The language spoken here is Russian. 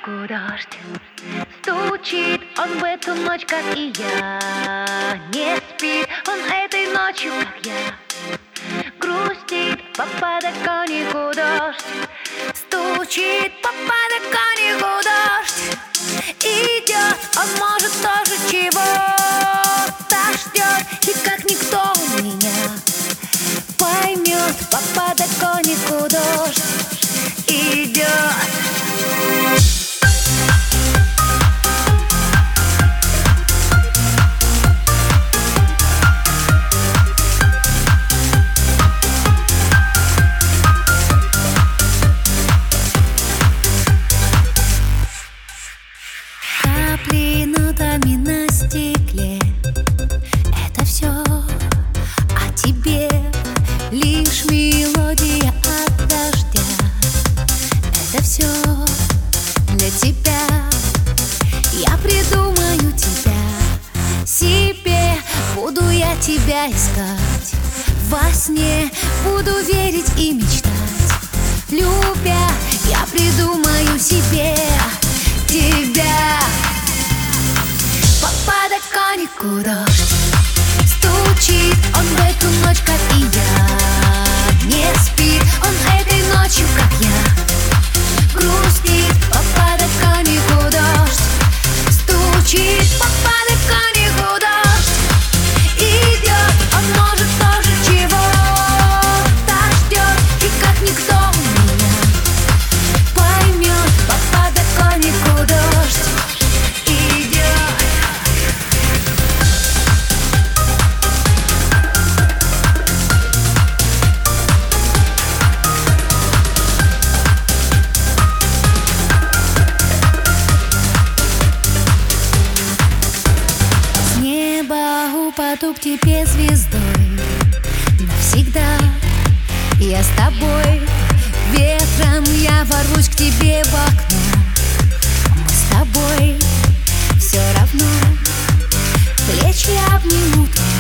конику дождь. Стучит он в эту ночь, как и я. Не спит он этой ночью, как я. Грустит по подоконнику дождь. Стучит по подоконнику дождь. Идет он, может, тоже чего-то ждет. И как никто меня поймет, по подоконнику дождь идет. Капли нотами на стекле — это все о тебе. Лишь мелодия от дождя — это все для тебя. Я придумаю тебя себе, буду я тебя искать. Во сне буду верить и мечтать. Любя, я придумаю себе тебя. По подоконнику дождь. Стучит он в эту ночь, как и я. Не спит он этой ночью, как я. Грустит по подоконнику дождь. Стучит по подоконнику дождь. Идет он, может, тоже чего-то ждет. И как никто меня поймет, по подоконнику дождь идет. С неба упаду к тебе звездой. Навсегда я с тобой. Ветром я ворвусь к тебе в окно. Мы с тобой все равно. Плечи обнимут